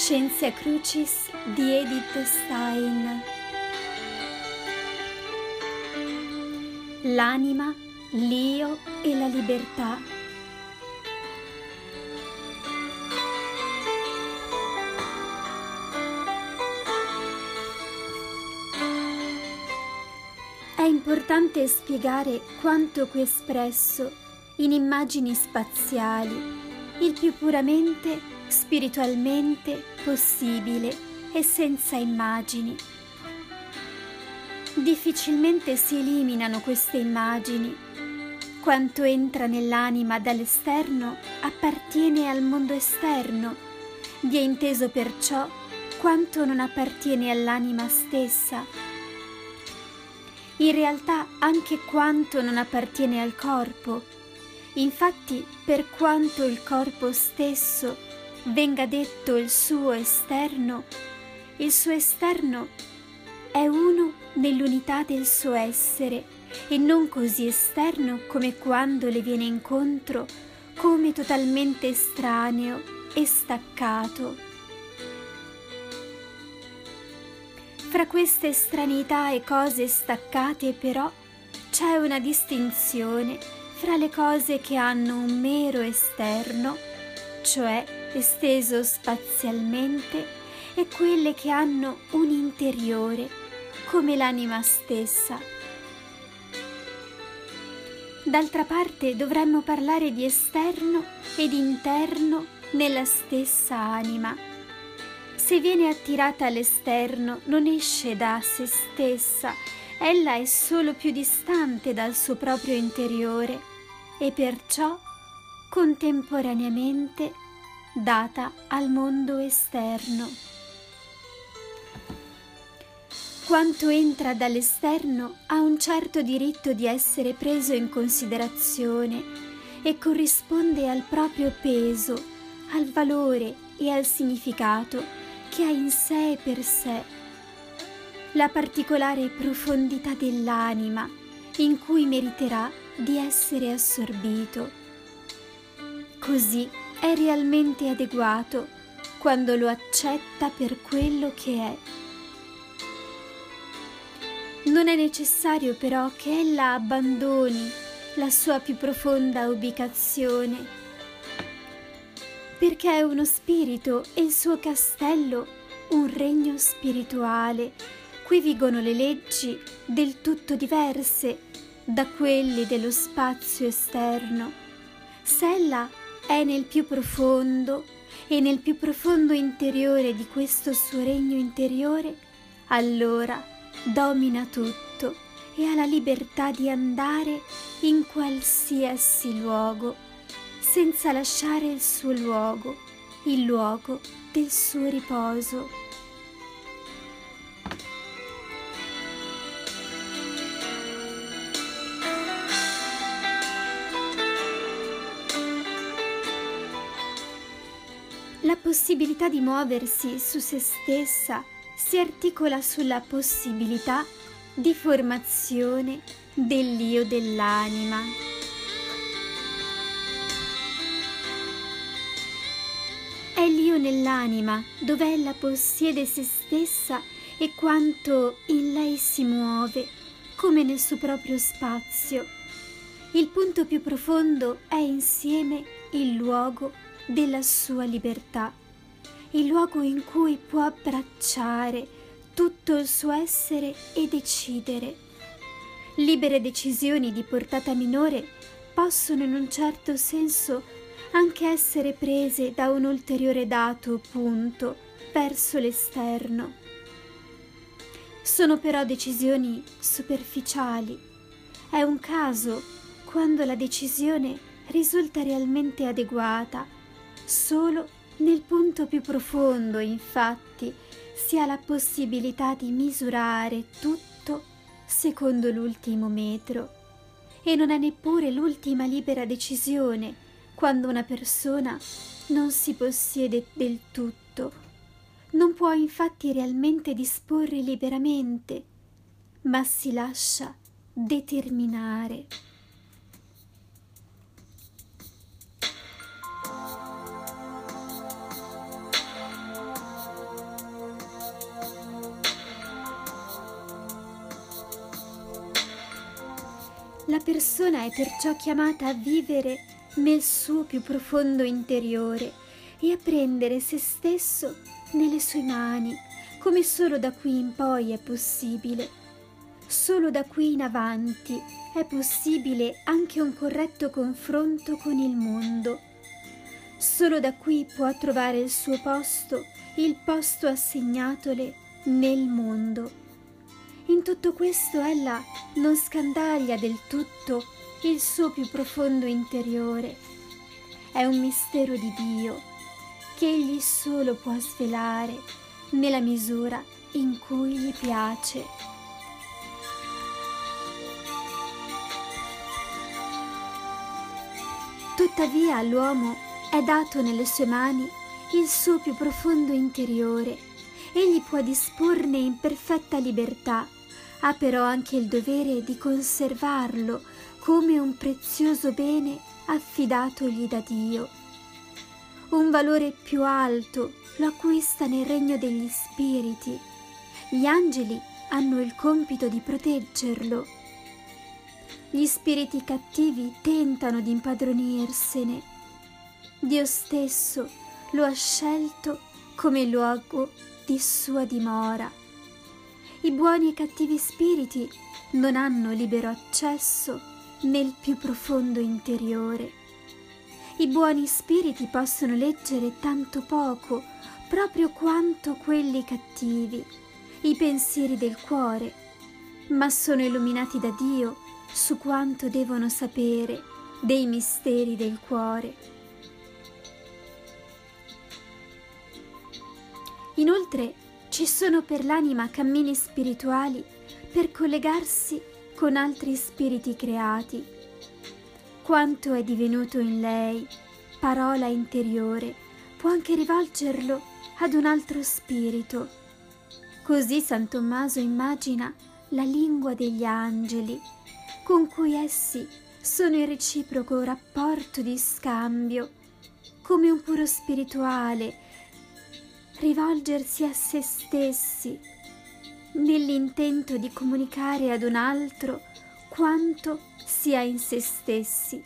Scientia Crucis di Edith Stein. L'anima, l'io e la libertà. È importante spiegare quanto qui espresso in immagini spaziali, il più puramente, spiritualmente possibile e senza immagini. Difficilmente si eliminano queste immagini. Quanto entra nell'anima dall'esterno appartiene al mondo esterno, vi è inteso perciò quanto non appartiene all'anima stessa. In realtà anche quanto non appartiene al corpo. Infatti, per quanto il corpo stesso venga detto il suo esterno è uno nell'unità del suo essere e non così esterno come quando le viene incontro, come totalmente estraneo e staccato. Fra queste estraneità e cose staccate però c'è una distinzione fra le cose che hanno un mero esterno, cioè esteso spazialmente, e quelle che hanno un interiore, come l'anima stessa. D'altra parte dovremmo parlare di esterno ed interno nella stessa anima. Se viene attirata all'esterno non esce da se stessa, ella è solo più distante dal suo proprio interiore e perciò contemporaneamente data al mondo esterno. Quanto entra dall'esterno ha un certo diritto di essere preso in considerazione e corrisponde al proprio peso, al valore e al significato che ha in sé e per sé. La particolare profondità dell'anima in cui meriterà di essere assorbito. Così è realmente adeguato quando lo accetta per quello che è. Non è necessario però che ella abbandoni la sua più profonda ubicazione, perché è uno spirito e il suo castello un regno spirituale. Qui vigono le leggi del tutto diverse da quelle dello spazio esterno. Se ella è nel più profondo e nel più profondo interiore di questo suo regno interiore, allora domina tutto e ha la libertà di andare in qualsiasi luogo, senza lasciare il suo luogo, il luogo del suo riposo. La possibilità di muoversi su se stessa si articola sulla possibilità di formazione dell'io dell'anima. È l'io nell'anima dove ella possiede se stessa e quanto in lei si muove, come nel suo proprio spazio. Il punto più profondo è insieme il luogo della sua libertà, il luogo in cui può abbracciare tutto il suo essere e decidere. Libere decisioni di portata minore possono in un certo senso anche essere prese da un ulteriore dato punto verso l'esterno. Sono però decisioni superficiali. È un caso quando la decisione risulta realmente adeguata. Solo nel punto più profondo, infatti, si ha la possibilità di misurare tutto secondo l'ultimo metro, e non è neppure l'ultima libera decisione quando una persona non si possiede del tutto. Non può infatti realmente disporre liberamente, ma si lascia determinare. La persona è perciò chiamata a vivere nel suo più profondo interiore e a prendere se stesso nelle sue mani, come solo da qui in poi è possibile. Solo da qui in avanti è possibile anche un corretto confronto con il mondo. Solo da qui può trovare il suo posto, il posto assegnatole nel mondo. In tutto questo ella non scandaglia del tutto il suo più profondo interiore. È un mistero di Dio che egli solo può svelare nella misura in cui gli piace. Tuttavia all'uomo è dato nelle sue mani il suo più profondo interiore. Egli può disporne in perfetta libertà, ha però anche il dovere di conservarlo come un prezioso bene affidatogli da Dio. Un valore più alto lo acquista nel regno degli spiriti. Gli angeli hanno il compito di proteggerlo. Gli spiriti cattivi tentano di impadronirsene. Dio stesso lo ha scelto come luogo di sua dimora. I buoni e cattivi spiriti non hanno libero accesso nel più profondo interiore. I buoni spiriti possono leggere tanto poco, proprio quanto quelli cattivi, i pensieri del cuore, ma sono illuminati da Dio su quanto devono sapere dei misteri del cuore. Inoltre, ci sono per l'anima cammini spirituali per collegarsi con altri spiriti creati. Quanto è divenuto in lei parola interiore può anche rivolgerlo ad un altro spirito. Così San Tommaso immagina la lingua degli angeli, con cui essi sono in reciproco rapporto di scambio, come un puro spirituale rivolgersi a se stessi nell'intento di comunicare ad un altro quanto sia in se stessi.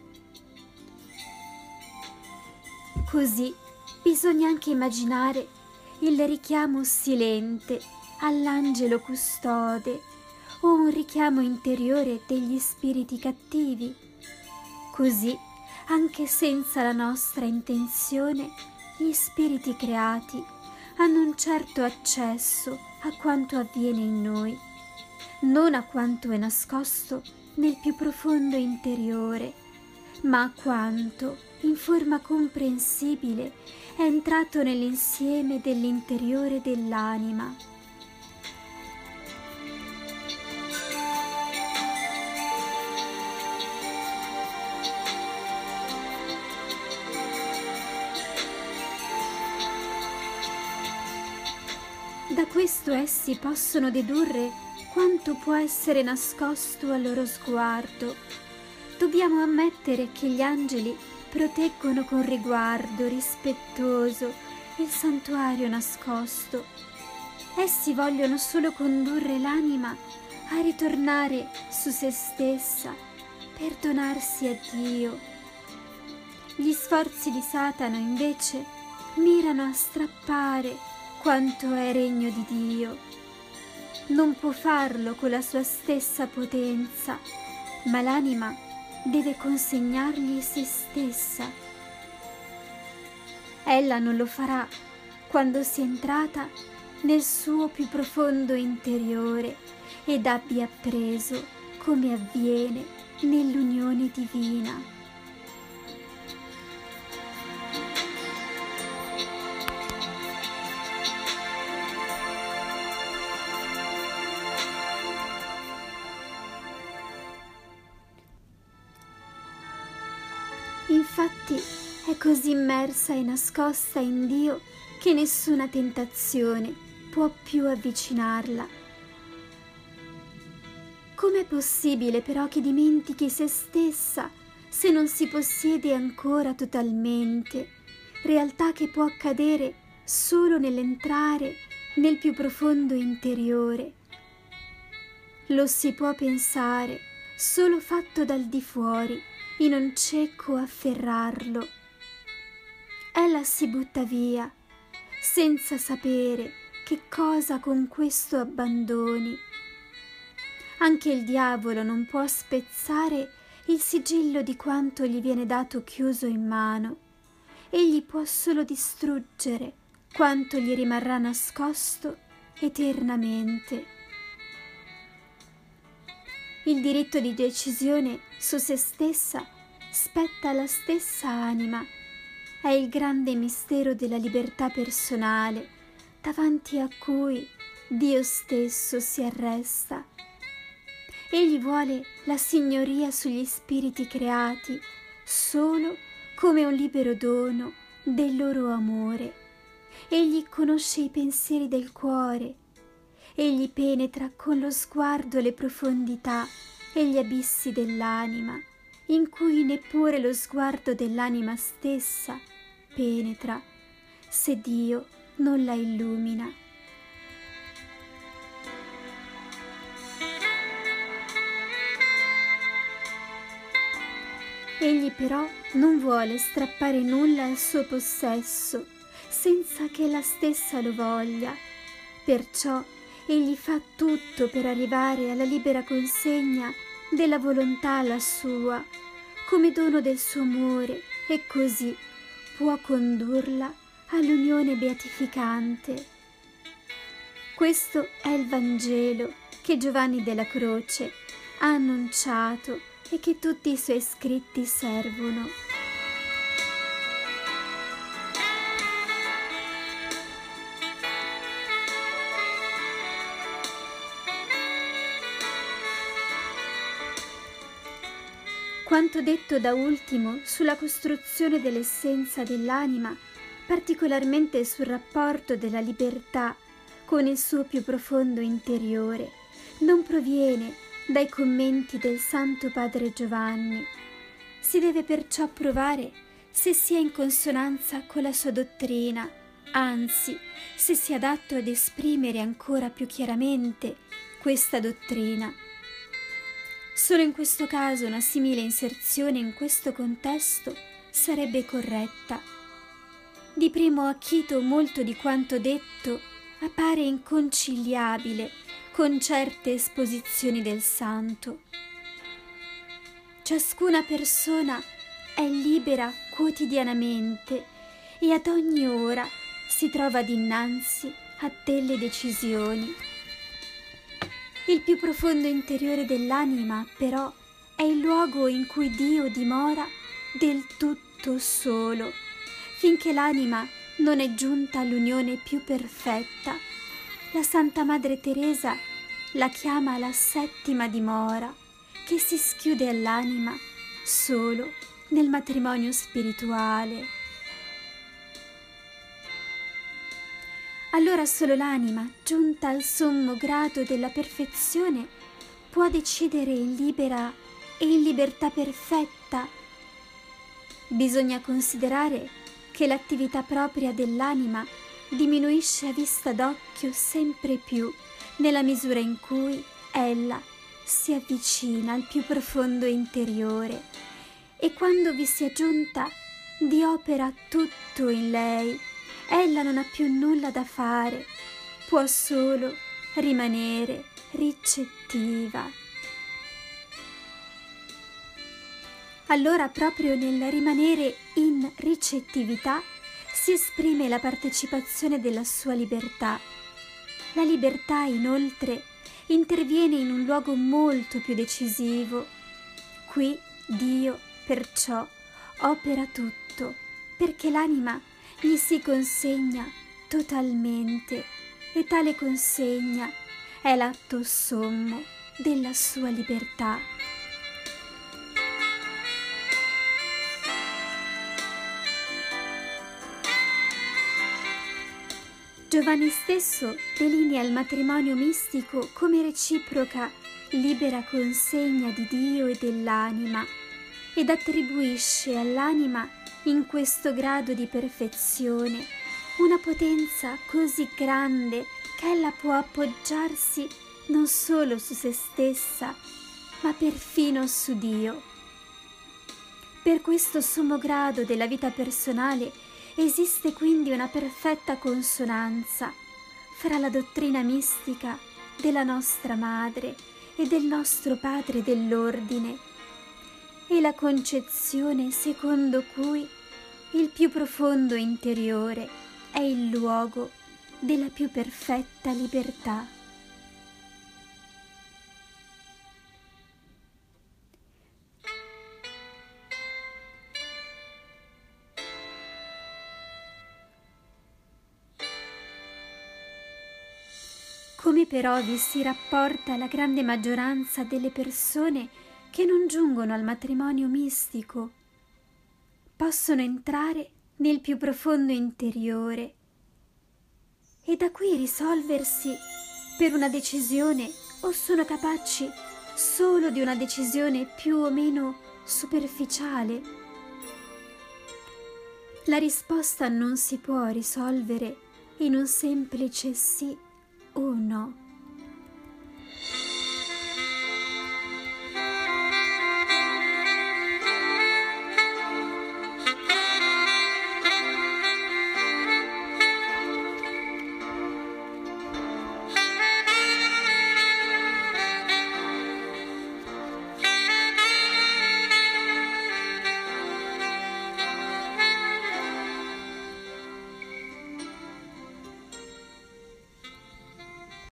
Così bisogna anche immaginare il richiamo silente all'angelo custode o un richiamo interiore degli spiriti cattivi. Così, anche senza la nostra intenzione, gli spiriti creati hanno un certo accesso a quanto avviene in noi, non a quanto è nascosto nel più profondo interiore, ma a quanto, in forma comprensibile, è entrato nell'insieme dell'interiore dell'anima. Da questo essi possono dedurre quanto può essere nascosto al loro sguardo. Dobbiamo ammettere che gli angeli proteggono con riguardo rispettoso il santuario nascosto. Essi vogliono solo condurre l'anima a ritornare su se stessa per donarsi a Dio. Gli sforzi di Satana, invece, mirano a strappare quanto è regno di Dio. Non può farlo con la sua stessa potenza, ma l'anima deve consegnargli se stessa. Ella non lo farà quando sia entrata nel suo più profondo interiore ed abbia appreso come avviene nell'unione divina. Infatti è così immersa e nascosta in Dio che nessuna tentazione può più avvicinarla. Com'è possibile però che dimentichi se stessa se non si possiede ancora totalmente, realtà che può accadere solo nell'entrare nel più profondo interiore? Lo si può pensare solo fatto dal di fuori, in un cieco afferrarlo. Ella si butta via, senza sapere che cosa con questo abbandoni. Anche il diavolo non può spezzare il sigillo di quanto gli viene dato chiuso in mano. Egli può solo distruggere quanto gli rimarrà nascosto eternamente. Il diritto di decisione su se stessa spetta alla stessa anima. È il grande mistero della libertà personale, davanti a cui Dio stesso si arresta. Egli vuole la signoria sugli spiriti creati solo come un libero dono del loro amore. Egli conosce i pensieri del cuore. Egli penetra con lo sguardo le profondità e gli abissi dell'anima, in cui neppure lo sguardo dell'anima stessa penetra, se Dio non la illumina. Egli però non vuole strappare nulla al suo possesso, senza che ella stessa lo voglia. Perciò egli fa tutto per arrivare alla libera consegna della volontà alla sua, come dono del suo amore, e così può condurla all'unione beatificante. Questo è il Vangelo che Giovanni della Croce ha annunciato e che tutti i suoi scritti servono. Quanto detto da ultimo sulla costruzione dell'essenza dell'anima, particolarmente sul rapporto della libertà con il suo più profondo interiore, non proviene dai commenti del Santo Padre Giovanni. Si deve perciò provare se sia in consonanza con la sua dottrina, anzi, se sia adatto ad esprimere ancora più chiaramente questa dottrina. Solo in questo caso una simile inserzione in questo contesto sarebbe corretta. Di primo acchito molto di quanto detto appare inconciliabile con certe esposizioni del Santo. Ciascuna persona è libera quotidianamente e ad ogni ora si trova dinanzi a delle decisioni. Il più profondo interiore dell'anima, però, è il luogo in cui Dio dimora del tutto solo, finché l'anima non è giunta all'unione più perfetta. La Santa Madre Teresa la chiama la settima dimora, che si schiude all'anima solo nel matrimonio spirituale. Allora solo l'anima, giunta al sommo grado della perfezione, può decidere in libera e in libertà perfetta. Bisogna considerare che l'attività propria dell'anima diminuisce a vista d'occhio sempre più nella misura in cui ella si avvicina al più profondo interiore, e quando vi sia giunta diopera tutto in lei. Ella non ha più nulla da fare, può solo rimanere ricettiva. Allora proprio nel rimanere in ricettività si esprime la partecipazione della sua libertà. La libertà, inoltre, interviene in un luogo molto più decisivo. Qui Dio, perciò, opera tutto, perché l'anima gli si consegna totalmente, e tale consegna è l'atto sommo della sua libertà. Giovanni stesso delinea il matrimonio mistico come reciproca libera consegna di Dio e dell'anima, ed attribuisce all'anima in questo grado di perfezione una potenza così grande che ella può appoggiarsi non solo su se stessa, ma perfino su Dio. Per questo sommo grado della vita personale esiste quindi una perfetta consonanza fra la dottrina mistica della nostra Madre e del nostro Padre dell'Ordine e la concezione secondo cui il più profondo interiore è il luogo della più perfetta libertà. Come però vi si rapporta la grande maggioranza delle persone che non giungono al matrimonio mistico? Possono entrare nel più profondo interiore e da qui risolversi per una decisione o sono capaci solo di una decisione più o meno superficiale? La risposta non si può risolvere in un semplice sì o no.